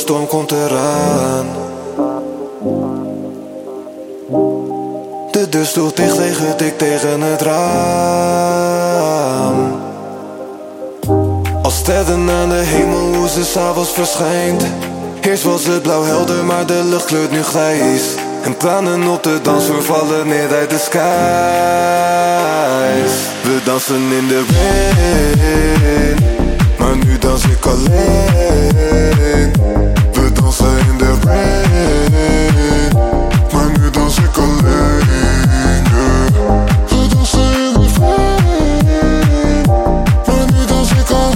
storm komt eraan. De deur sloeg dicht, dik tegen het raam. Als sterren aan de hemel, hoe ze 's avonds verschijnt. Eerst was het blauw helder, maar de lucht kleurt nu grijs. En tranen op de dansvloer vallen neer uit de skies. We dansen in de rain, maar nu dans ik alleen. We dansen in de rain, maar nu dans ik alleen, yeah. We dansen in de rain, maar nu dans ik alleen.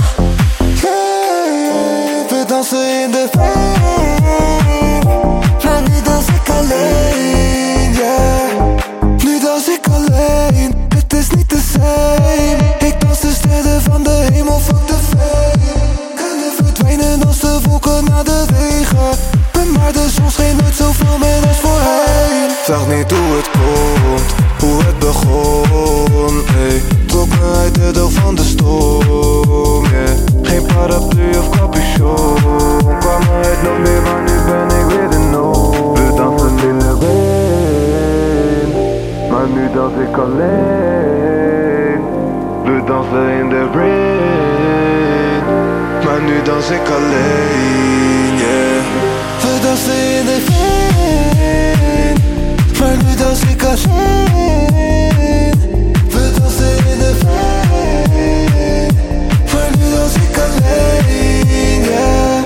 We dansen in de rain, maar nu dans ik alleen, yeah. Nu dans ik alleen, het is niet de same. Ik dans de sterren van de hemel, fuck de fame. Kunnen verdwijnen als de wolken naar de wegen. Maar de zon scheen nooit zoveel meer als voorheen. Vraag niet hoe het komt, hoe het begon, ey. Trok me uit de deel van de storm, yeah. Geen paraplu of capuchon. Kwam uit nog meer, maar nu ben ik weer de nood. We dansen in de rain, maar nu dans ik alleen. We dansen in de rain, maar nu dans ik alleen, yeah. We dansen in de rain, maar nu dans ik alleen. We dansen in de rain, maar nu dans ik alleen, yeah.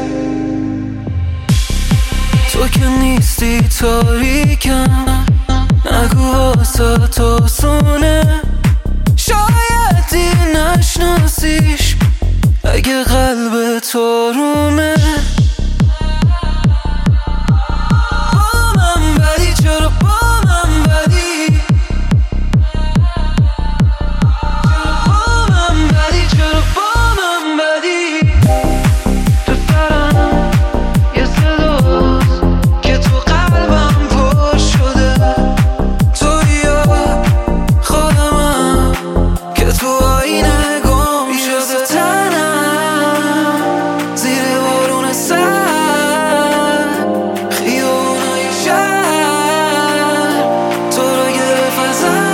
تو که نیستی تاریکم، نگو واسه تو سونه. شاید نشناسیش اگه قلب تو رومه. با من بدی، چرا با من بدی؟ چرا با من بدی، چرا با من بدی؟ تو سرم یه صداست که تو قلبم پر شده. تو یا خودمم که تو آینه گم شده. تنم زیر بارون سر، خیابونای شهر تو رو گرفت ازم.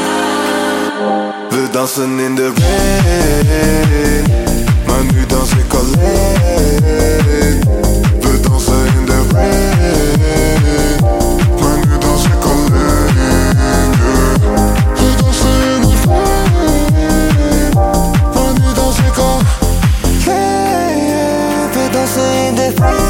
We dansen in de rain, maar nu dans ik alleen. We dansen in de rain, maar nu dans ik alleen, yeah. We dansen in de rain, maar nu dans ik alleen. We dansen in de rain.